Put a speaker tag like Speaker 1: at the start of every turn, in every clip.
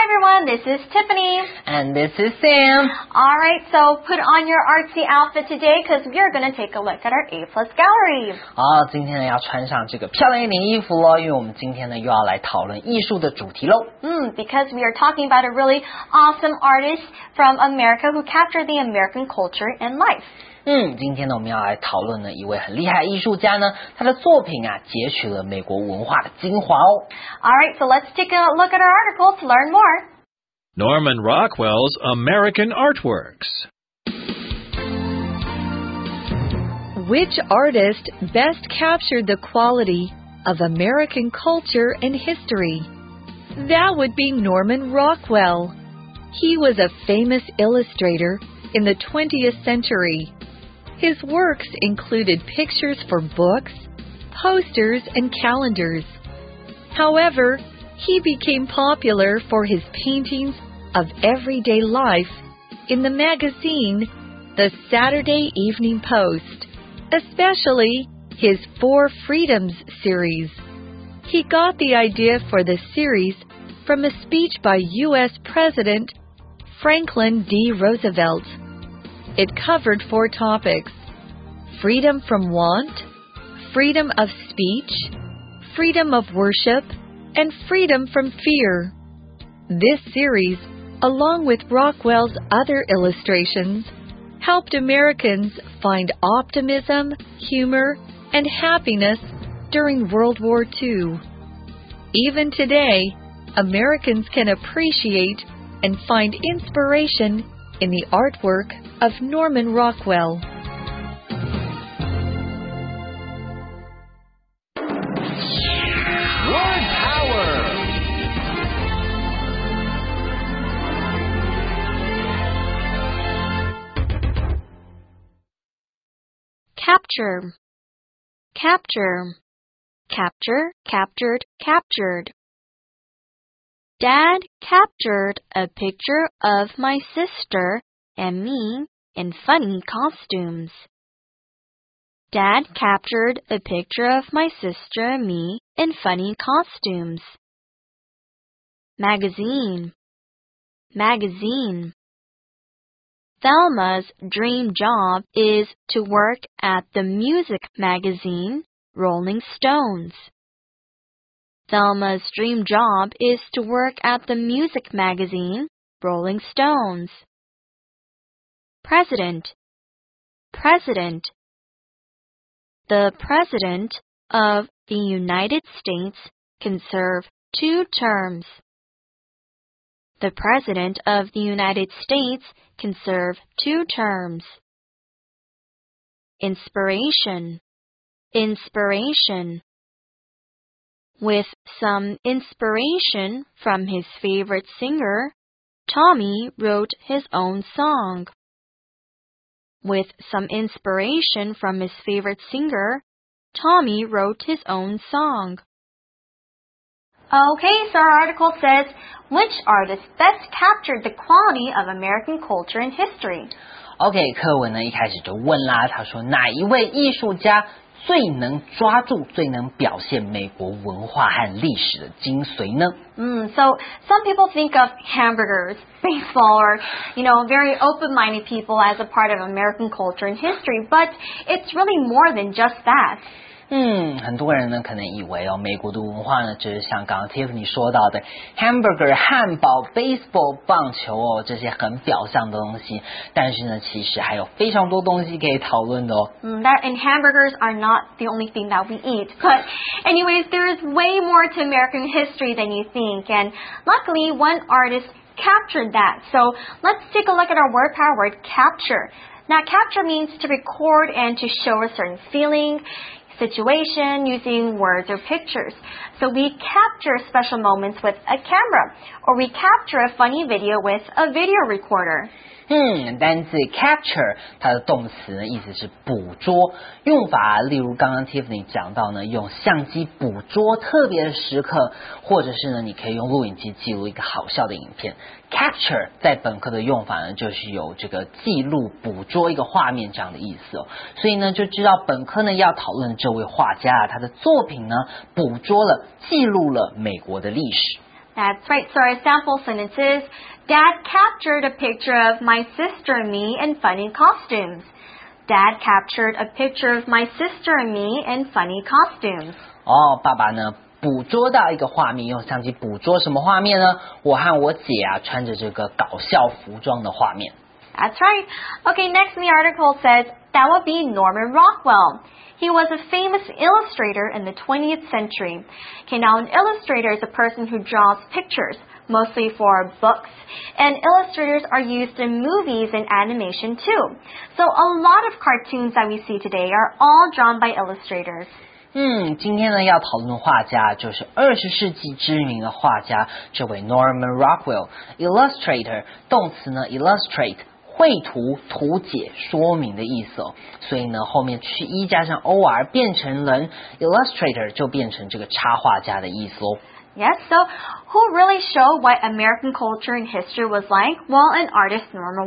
Speaker 1: everyone, this is Tiffany.
Speaker 2: And this is Sam.
Speaker 1: Alright, so put on your artsy outfit today because we're going to take a look at our A Plus gallery.
Speaker 2: 今天呢要穿上这个漂亮一点衣服咯，因为我们今天呢又要来讨论艺术的主题咯。
Speaker 1: Because we are talking about a really awesome artist from America who captured the American culture and life.
Speaker 2: 今天呢我们要来讨论呢一位很厉害的艺术家呢，他的作品啊截取了美国文化的精华哦。
Speaker 1: Alright, so let's take a look at our article to learn more.
Speaker 3: Norman Rockwell's American Artworks.
Speaker 4: Which artist best captured the quality of American culture and history? That would be Norman Rockwell. He was a famous illustrator in the 20th century. His works included pictures for books, posters, and calendars. However, he became popular for his paintings of everyday life in the magazine The Saturday Evening Post, especially his Four Freedoms series. He got the idea for the series from a speech by U.S. President Franklin D. Roosevelt. It covered 4 topics: freedom from want, freedom of speech, freedom of worship, and freedom from fear. This series, along with Rockwell's other illustrations, helped Americans find optimism, humor, and happiness during World War II. Even today, Americans can appreciate and find inspiration in the artwork of Norman Rockwell.
Speaker 3: Word Power.
Speaker 1: Capture. Capture. Capture, captured, captured. Dad captured a picture of my sister and me in funny costumes. Dad captured a picture of my sister and me in funny costumes. Magazine. Magazine. Thelma's dream job is to work at the music magazine Rolling Stones. Thelma's dream job is to work at the music magazine Rolling Stones. President. President. The President of the United States can serve 2 terms. The President of the United States can serve 2 terms. Inspiration. Inspiration. With some inspiration from his favorite singer, Tommy wrote his own song. With some inspiration from his favorite singer, Tommy wrote his own song. Okay, so our article says, which artist best captured the quality of American culture and history?
Speaker 2: OK， 课文呢一开始就问啦，他说哪一位艺术家最能抓住、最能表现美国文化和历史的精髓呢
Speaker 1: ？So some people think of hamburgers, baseball, or, very open-minded people as a part of American culture and history, but it's really more than just that.
Speaker 2: 很多人呢可能以为美国的文化呢就是像刚刚 Tiffany 说到的 hamburger 汉堡 baseball 棒球这些很表象的东西，但是呢其实还有非常多东西可以讨论的
Speaker 1: And hamburgers are not the only thing that we eat. But anyways, there is way more to American history than you think, and luckily one artist captured that. So let's take a look at our word power word capture. Now capture means to record and to show a certain feeling, situation using words or pictures. So we capture special moments with a camera, or we capture a funny video with a video recorder.
Speaker 2: 单字 capture 它的动词呢意思是捕捉，用法例如刚刚 Tiffany 讲到呢，用相机捕捉特别的时刻，或者是呢你可以用录影机记录一个好笑的影片。Capture 在本课的用法呢就是有这个记录捕捉一个画面这样的意思所以呢就知道本课呢要讨论这位画家他的作品呢捕捉了记录了美国的历史。
Speaker 1: That's right. So our sample sentence is, Dad captured a picture of my sister and me in funny costumes. Dad captured a picture of my sister and me in funny costumes.
Speaker 2: 爸爸呢捕捉到一个画面，用相机捕捉什么画面呢？我和我姐穿着这个搞笑服装的画面。
Speaker 1: That's right. Okay, next in the article says, that would be Norman Rockwell. He was a famous illustrator in the 20th century. Okay, now an illustrator is a person who draws pictures, mostly for books, and illustrators are used in movies and animation too. So a lot of cartoons that we see today are all drawn by illustrators.
Speaker 2: 今天呢要讨论的画家就是20世纪知名的画家，这位 Norman Rockwell。 Illustrator 动词呢 illustrate 绘图、图解、说明的意思所以呢后面去一加上 or 变成人 illustrator 就变成这个插画家的意思
Speaker 1: Yes, so who really showed what American culture and history was like? Well, an artist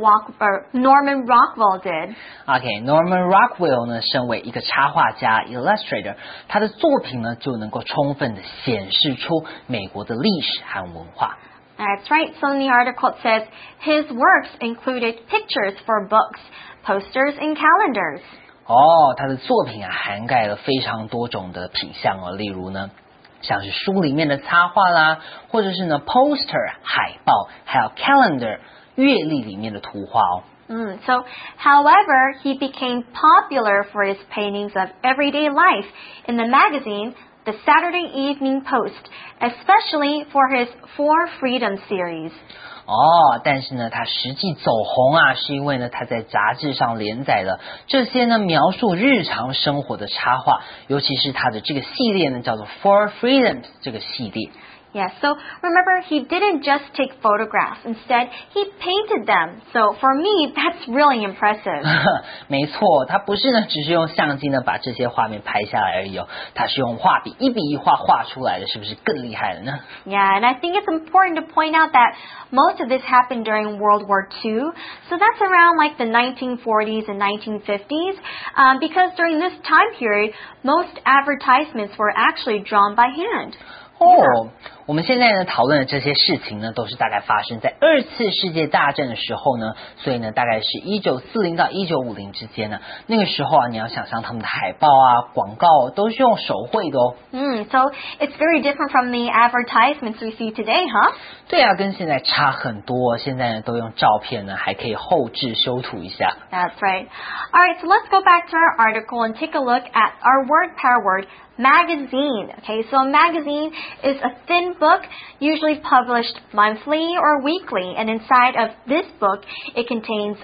Speaker 1: Norman Rockwell did.
Speaker 2: Okay, Norman Rockwell 呢，身为一个插画家 illustrator， 他的作品呢就能够充分的显示出美国的历史和文化。
Speaker 1: That's right. So in the article it says, his works included pictures for books, posters, and calendars.
Speaker 2: 他的作品涵盖了非常多种的品项例如呢像是书里面的插画啦，或者是呢 poster 海报，还有 calendar 月历里面的图画
Speaker 1: So, however, he became popular for his paintings of everyday life in the magazine, the Saturday Evening Post, especially for his For Freedom series.
Speaker 2: 但是呢他实际走红是因为呢他在杂志上连载了这些呢描述日常生活的插画，尤其是他的这个系列呢叫做 For Freedom 这个系列。
Speaker 1: Yes, so remember, he didn't just take photographs. Instead, he painted them. So for me, that's really impressive.
Speaker 2: 没错，他不是呢只是用相机呢把这些画面拍下来而已他是用画笔一笔一画画出来的，是不是更厉害了呢？
Speaker 1: Yeah, and I think it's important to point out that most of this happened during World War II. So that's around like the 1940s and 1950s. Because during this time period, most advertisements were actually drawn by hand.
Speaker 2: 我们现在呢讨论的这些事情呢，都是大概发生在2次世界大战的时候呢，所以呢大概是1940到1950之间呢，那个时候你要想象他们的海报广告都是用手绘的
Speaker 1: So it's very different from the advertisements we see today, huh?
Speaker 2: 对跟现在差很多，现在呢都用照片呢，还可以后置修图一下。
Speaker 1: That's right. Alright, so let's go back to our article and take a look at our word pair word, magazine. Okay, so a magazine is a thin book, usually published monthly or weekly, and inside of this book, it contains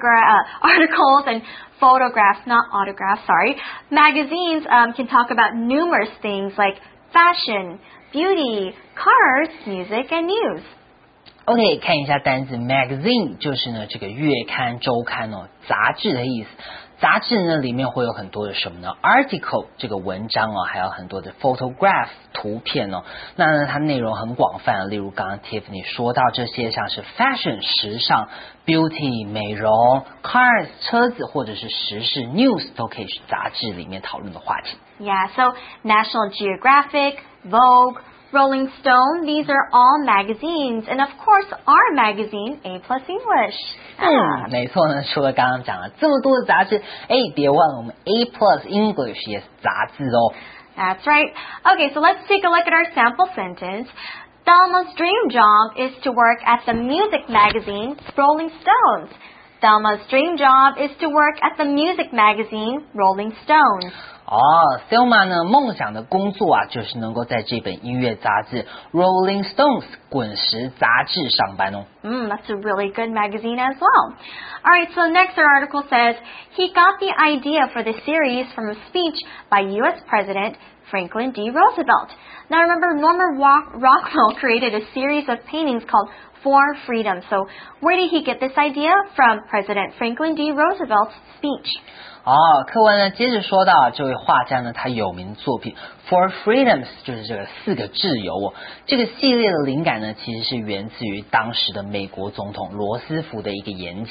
Speaker 1: articles and photographs, not autographs, sorry. Magazines can talk about numerous things like fashion, beauty, cars, music, and news.
Speaker 2: OK, 看一下单字 magazine 就是呢这个月刊、周刊杂志的意思。杂志呢里面会有很多的什么呢 article 这个文章还有很多的 photograph 图片那呢它内容很广泛例如刚刚 Tiffany 说到这些像是 fashion 时尚 beauty 美容 cars 车子或者是时事 news 都可以是杂志里面讨论的话题。
Speaker 1: Yeah, so National Geographic, Vogue, Rolling Stone, these are all magazines. And of course, our magazine, A+ English.
Speaker 2: 没错呢，除了刚刚讲了这么多的杂志别忘了我们 A+ English 也是杂志
Speaker 1: That's right. Okay, so let's take a look at our sample sentence. Thelma's dream job is to work at the music magazine, Rolling Stones. Thelma's dream job is to work at the music magazine, Rolling Stones.
Speaker 2: Thelma 呢梦想的工作就是能够在这本音乐杂志 Rolling Stones 滚石杂志上班
Speaker 1: That's a really good magazine as well. Alright, so next our article says, he got the idea for the series from a speech by U.S. President Franklin D. Roosevelt. Now remember, Norman Rockwell created a series of paintings called For Freedom. So where did he get this idea? From President Franklin D. Roosevelt's speech.
Speaker 2: 课文呢接着说到这位画家呢他有名的作品 For Freedoms 就是这个4个自由这个系列的灵感呢其实是源自于当时的美国总统罗斯福的一个演讲。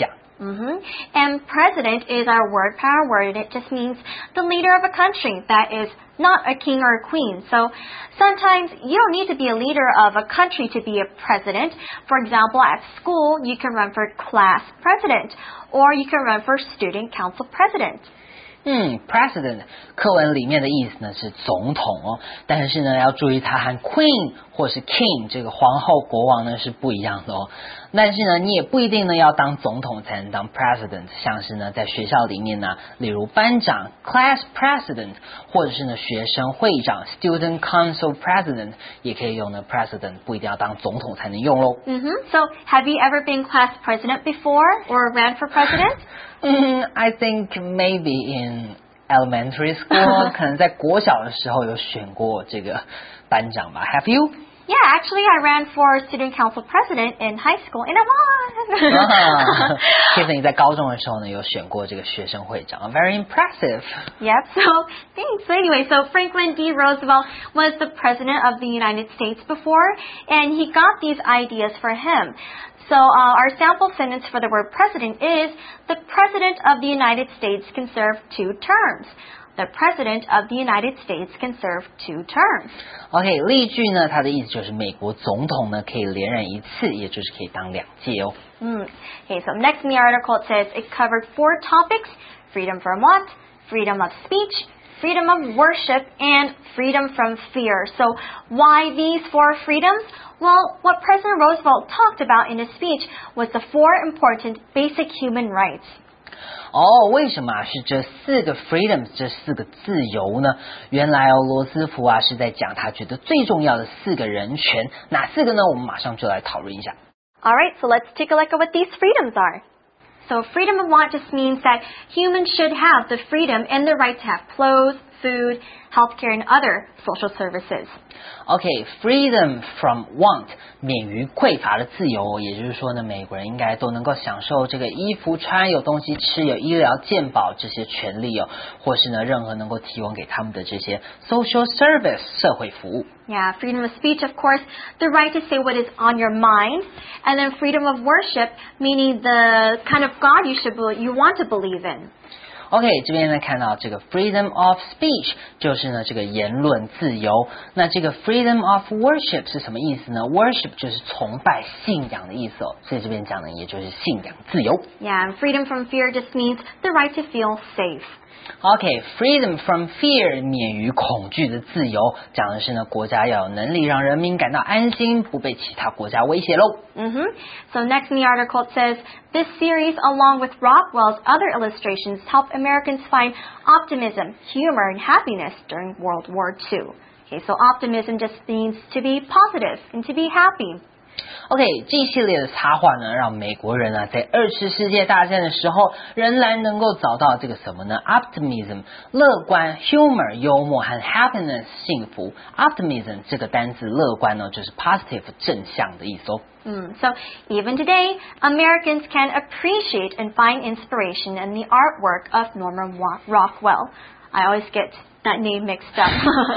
Speaker 1: And president is our word power word, and it just means the leader of a country that is not a king or a queen. So sometimes you don't need to be a leader of a country to be a president. For example, at school, you can run for class president, or you can run for student council president.
Speaker 2: President 课文里面的意思呢是总统哦，但是呢要注意它和 Queen 或是 King 这个皇后国王呢是不一样的哦。但是呢你也不一定呢要当总统才能当 President， 像是呢在学校里面呢，例如班长 Class President， 或者是呢学生会长 Student Council President， 也可以用呢 President， 不一定要当总统才能用咯。
Speaker 1: So have you ever been class president before or ran for president?
Speaker 2: I think maybe in elementary school 可能在国小的时候有选过这个班长吧。Have you?
Speaker 1: Yeah, actually I ran for student council president in high school and I won.
Speaker 2: Tiffany 在高中的时候呢有选过这个学生会长 Very impressive.
Speaker 1: Yep, so thanks. So anyway, so Franklin D. Roosevelt was the president of the United States before, and he got these ideas for him. So our sample sentence for the word president is, the president of the United States can serve 2 terms. The president of the United States can serve 2 terms.
Speaker 2: OK, 例句呢，它的意思就是美国总统呢可以连任一次，也就是可以当2届哦。
Speaker 1: Okay, so next in the article it says it covered 4 topics: freedom from what? Freedom of speech, freedom of worship, and freedom from fear. So why these 4 freedoms? Well, what President Roosevelt talked about in his speech was the 4 important basic human rights.
Speaker 2: 为什么是这4个 freedoms 这4个自由呢？原来罗斯福是在讲他觉得最重要的4个人权，哪4个呢？我们马上就来讨论一下。
Speaker 1: Alright, so let's take a look at what these freedoms are. So freedom of want just means that humans should have the freedom and the right to have clothes, food, healthcare, and other social services.
Speaker 2: Okay, freedom from want 免于匮乏的自由，也就是说呢，美国人应该都能够享受这个衣服穿、有东西吃、有医疗健保这些权利哦，或是呢任何能够提供给他们的这些 social service 社会服务。
Speaker 1: Yeah, freedom of speech, of course, the right to say what is on your mind, and then freedom of worship, meaning the kind of God you want to believe in.
Speaker 2: OK, 这边呢看到这个 freedom of speech 就是呢这个言论自由。那这个 freedom of worship 是什么意思呢？ Worship 就是崇拜、信仰的意思哦，所以这边讲的也就是信仰自由。
Speaker 1: Yeah, and freedom from fear just means the right to feel safe.
Speaker 2: OK, freedom from fear 免于恐惧的自由，讲的是呢国家要有能力让人民感到安心，不被其他国家威胁喽。
Speaker 1: So next in the article it says, this series along with Rockwell's other illustrations help Americans find optimism, humor, and happiness during World War II. Okay, so optimism just means to be positive and to be happy.
Speaker 2: OK, 这一系列的插画呢，让美国人在2次世界大战的时候，仍然能够找到这个什么呢 ？Optimism 乐观 ，humor 幽默和 happiness 幸福。Optimism 这个单字乐观呢，就是 positive 正向的意思哦。
Speaker 1: So even today, Americans can appreciate and find inspiration in the artwork of Norman Rockwell. I always get that name mixed up.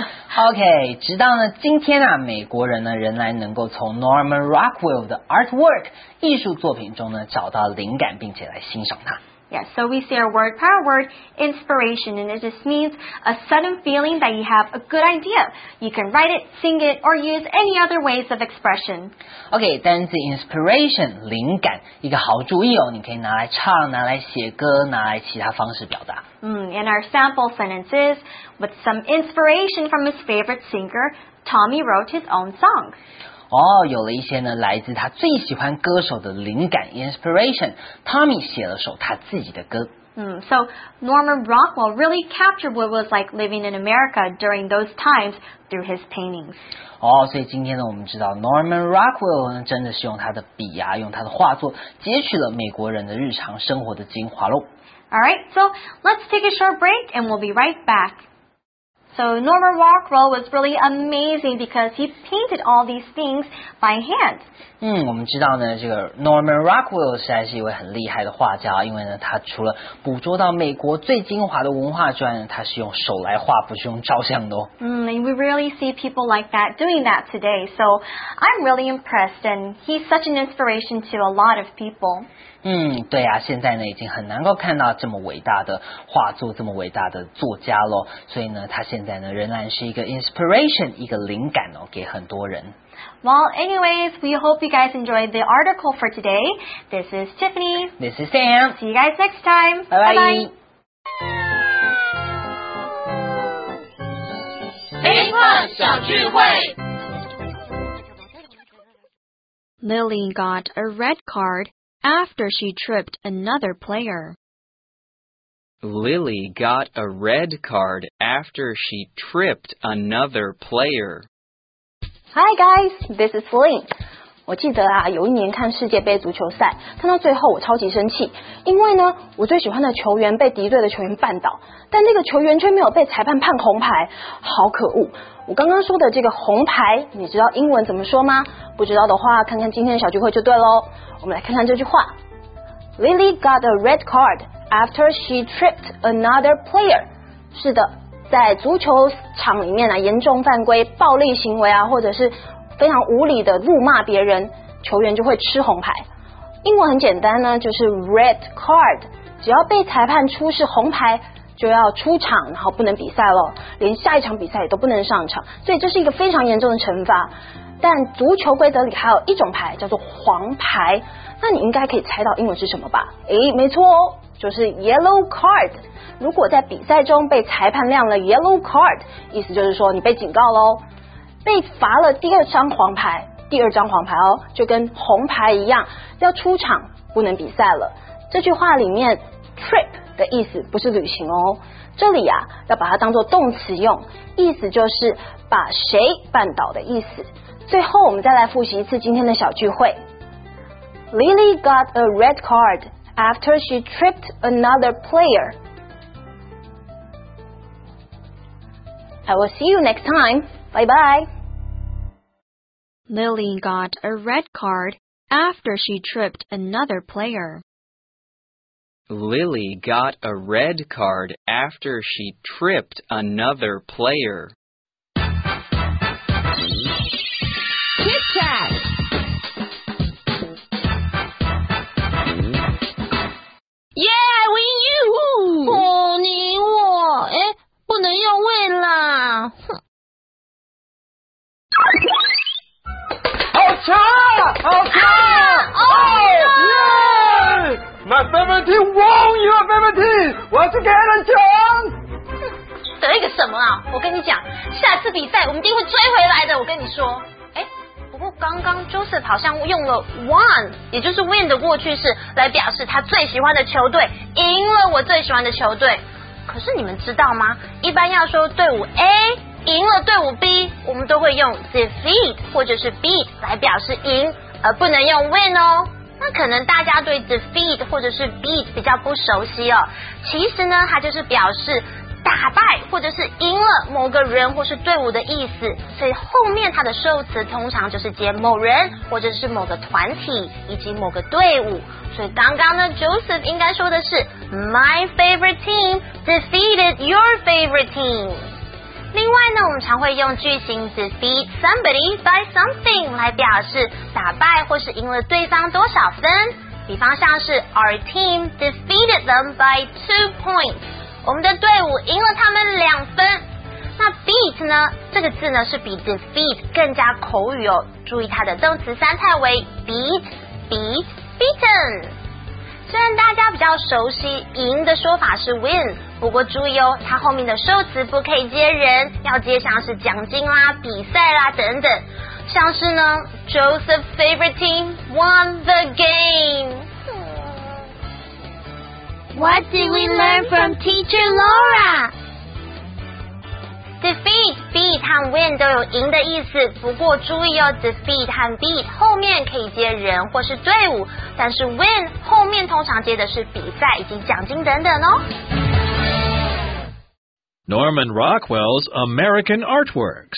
Speaker 2: OK, 直到呢今天美国人呢仍然能够从 Norman Rockwell 的 artwork 艺术作品中呢找到灵感，并且来欣赏它。
Speaker 1: Yes, so we see our word power word, inspiration, and it just means a sudden feeling that you have a good idea. You can write it, sing it, or use any other ways of expression.
Speaker 2: OK, 单字 inspiration 灵感，一个好主意哦，你可以拿来唱，拿来写歌，拿来其他方式表达。
Speaker 1: And our sample sentence is, with some inspiration from his favorite singer, Tommy wrote his own song.
Speaker 2: 有了一些呢来自他最喜欢歌手的灵感 inspiration， Tommy 写了首他自己的歌。
Speaker 1: So Norman Rockwell really captured what it was like living in America during those times through his paintings.
Speaker 2: 所以今天呢我们知道 Norman Rockwell 呢真的是用他的笔用他的画作截取了美国人的日常生活的精华咯。
Speaker 1: Alright, so let's take a short break and we'll be right back. So Norman Rockwell was really amazing because he painted all these things by hand.
Speaker 2: 我们知道呢，这个 Norman Rockwell 实在是一位很厉害的画家，因为呢，他除了捕捉到美国最精华的文化之外呢，他是用手来画，不是用照相的哦。
Speaker 1: And we rarely see people like that doing that today. So I'm really impressed, and he's such an inspiration to a lot of people.
Speaker 2: 对啊，现在呢已经很难够看到这么伟大的画作，这么伟大的作家咯，所以呢，他现在呢仍然是一个 inspiration， 一个灵感哦，给很多人。
Speaker 1: Well, anyways, we hope you guys enjoyed the article for today. This is Tiffany.
Speaker 2: This is Sam.
Speaker 1: See you guys next time.
Speaker 2: Bye bye.
Speaker 5: 黑客小聚会。
Speaker 4: Lily got a red card after she tripped another player.
Speaker 6: Lily got a red card after she tripped another player.
Speaker 7: Hi guys, this is Celine. 我记得啊，有一年看世界杯足球赛，看到最后我超级生气，因为呢，我最喜欢的球员被敌对的球员绊倒，但那个球员却没有被裁判判红牌，好可恶！我刚刚说的这个红牌，你知道英文怎么说吗？不知道的话，看看今天的小聚会就对咯。我们来看看这句话 ：Lily got a red card after she tripped another player. 是的，在足球场里面啊，严重犯规、暴力行为啊，或者是非常无理的辱骂别人，球员就会吃红牌。英文很简单呢，就是 red card， 只要被裁判出示红牌，就要出场，然后不能比赛咯，连下一场比赛也都不能上场，所以这是一个非常严重的惩罚。但足球规则里还有一种牌叫做黄牌，那你应该可以猜到英文是什么吧？没错哦，就是 yellow card。如果在比赛中被裁判亮了 yellow card， 意思就是说你被警告咯，被罚了第二张黄牌哦，就跟红牌一样，要出场不能比赛了。这句话里面 trip 的意思不是旅行哦，这里啊要把它当作动词用，意思就是把谁绊倒的意思。最后我们再来复习一次今天的小聚会。Lily got a red card after she tripped another player. I will see you next time. Bye bye.
Speaker 4: Lily got a red card after she tripped another player.
Speaker 6: Lily got a red card after she tripped another player.
Speaker 5: Kit Kat. Yeah, I win you. 哦，你赢我，不能用位啦。
Speaker 8: 好强啊！好强啊！耶 ！My favorite team won, your favorite team. 我要去给他们抢。
Speaker 5: 得一个什么啊？我跟你讲，下次比赛我们一定会追回来的。我跟你说，不过刚刚 Joseph 好像用了 won， 也就是 win 的过去式来表示他最喜欢的球队赢了我最喜欢的球队。可是你们知道吗？一般要说队伍 A 赢了队伍 B， 我们都会用 defeat 或者是 beat 来表示赢，而不能用 win 哦。那可能大家对 defeat 或者是 beat 比较不熟悉哦。其实呢，它就是表示打败或者是赢了某个人或是队伍的意思，所以后面它的受词通常就是接某人或者是某个团体以及某个队伍。所以刚刚呢 Joseph 应该说的是 My favorite team defeated your favorite team。 另外呢，我们常会用句型 defeat somebody by something 来表示打败或是赢了对方多少分。比方像是 Our team defeated them by 2 points，我们的队伍赢了他们2分。那 beat 呢，这个字呢是比 defeat 更加口语哦，注意它的动词三态为 beaten。虽然大家比较熟悉赢的说法是 win， 不过注意哦，它后面的受词不可以接人，要接像是奖金啦、比赛啦等等。像是呢 Joseph's favorite team won the game。What did we learn from Teacher Laura? Defeat, beat 和 win 都有赢的意思，不过注意哦 defeat 和 beat 后面可以接人或是队伍，但是 win 后面通常接的是比赛以及奖金等等哦。
Speaker 3: Norman Rockwell's American Artworks.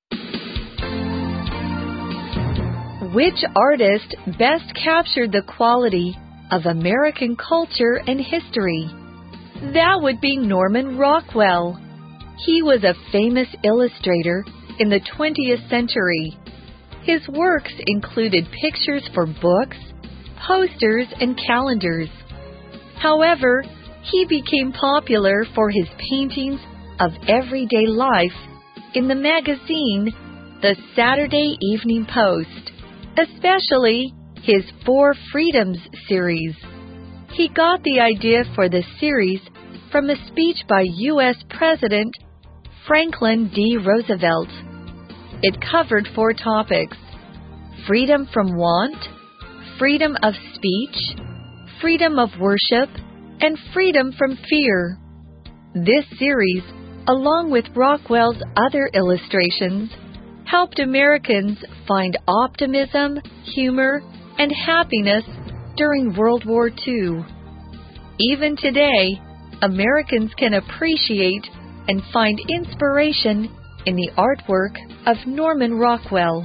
Speaker 4: Which artist best captured the quality of American culture and history? That would be Norman Rockwell. He was a famous illustrator in the 20th century. His works included pictures for books, posters, and calendars. However, he became popular for his paintings of everyday life in the magazine The Saturday Evening Post, especially his Four Freedoms series. He got the idea for the series from a speech by U.S. President Franklin D. Roosevelt. It covered 4 topics: freedom from want, freedom of speech, freedom of worship, and freedom from fear. This series, along with Rockwell's other illustrations, helped Americans find optimism, humor, and happiness during World War II. Even today, Americans can appreciate and find inspiration in the artwork of Norman Rockwell.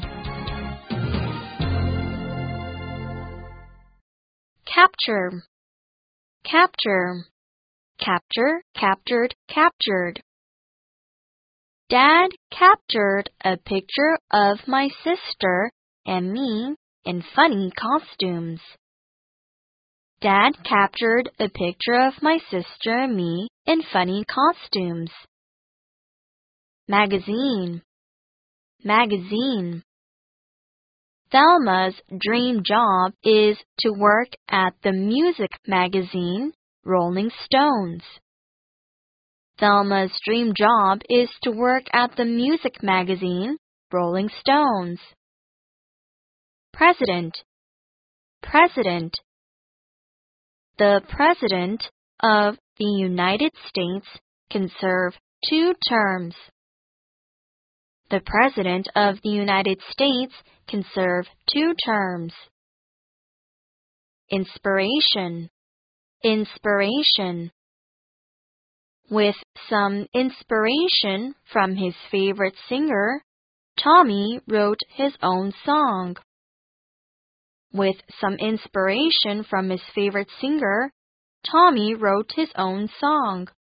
Speaker 1: Capture. Capture. Capture, captured, captured. Dad captured a picture of my sister and me in funny costumes. Dad captured a picture of my sister and me in funny costumes. Magazine. Magazine. Thelma's dream job is to work at the music magazine Rolling Stones. Thelma's dream job is to work at the music magazine Rolling Stones. President. President. The President of the United States can serve 2 terms. The President of the United States can serve 2 terms. Inspiration. Inspiration. With some inspiration from his favorite singer, Tommy wrote his own song. With some inspiration from his favorite singer, Tommy wrote his own song.